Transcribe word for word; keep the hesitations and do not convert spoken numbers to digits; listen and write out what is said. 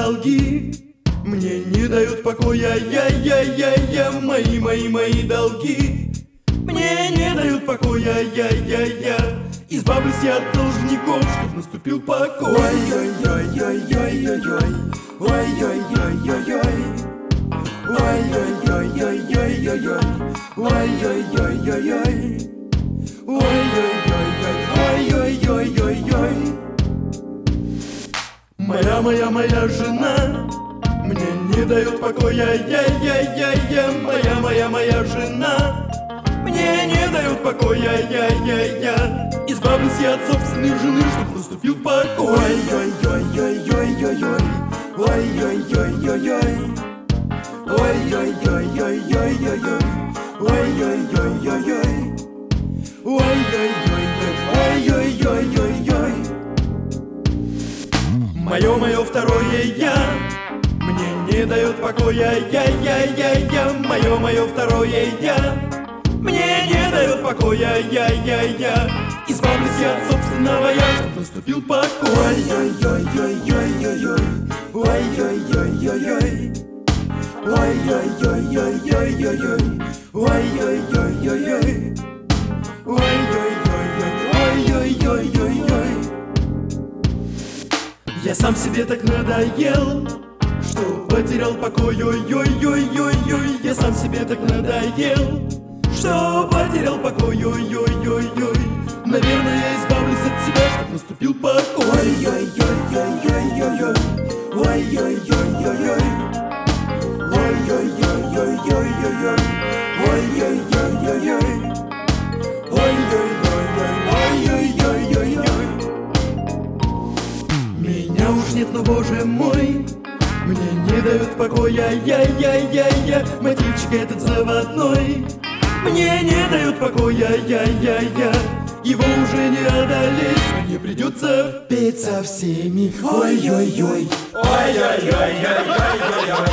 долги мне не дают покоя, я-я-я-я, мои, мои, мои долги мне не дают покоя, я-я-я. Избавлюсь я от должников, чтоб наступил покой. Ой-ой-ой-ой-ой-ой-ой, ой-ой-ой-ой-ой, ой-ой-ой-ой-ой-ой-ой, ой-ой-ой-ой-ой, ой-ой-ой-ой-ой-ой. Моя, моя, моя жена мне не дает покоя, я-я-я-я, моя, моя, моя жена мне не дает покоя, я-я-я. Избавлюсь я от собственной жены, чтоб наступил покой. Ой-ой-ой-ой-ой-ой, ой-ой-ой-ой-ой, ой-ой-ой-ой-ой-ой-ой, ой-ой-ой-ой-ой, ой-ой-ой-ой-ой-ой-ой. Мое, мое второе я мне не дает покоя, я-я-я-я, мое, мое второе я мне не дает покоя, я-я-я. Избавлюсь я от собственного я, чтоб наступил покой. Ой-ой-ой-ой-ой-ой-ой, ой-ой-ой-ой-ой, ой-ой-ой-ой-ой-ой-ой, ой-ой-ой-ой-ой, ой-ой-ой-ой-ой-ой-ой. Я сам себе так надоел, что потерял покой, ой-ой-ой-ой-ой. Я сам себе так надоел, что потерял покой, ой-ой-ой-ой. Наверное, я избавлюсь от себя, чтоб наступил покой. Ой-ой-ой-ой-ой-ой, ой-ой-ой-ой-ой, ой-ой-ой-ой-ой-ой, ой-ой-ой-ой-ой, ой-ой-ой-ой-ой-ой. Меня уж нет, но боже мой, мне не дает покоя, я-я-я-я, мотивчик этот заводной мне не дает покоя, я-я-я. Его уже не одолеть, мне придется петь со всеми. Ой-ой-ой, ой-ой-ой-ой-ой-ой-ой.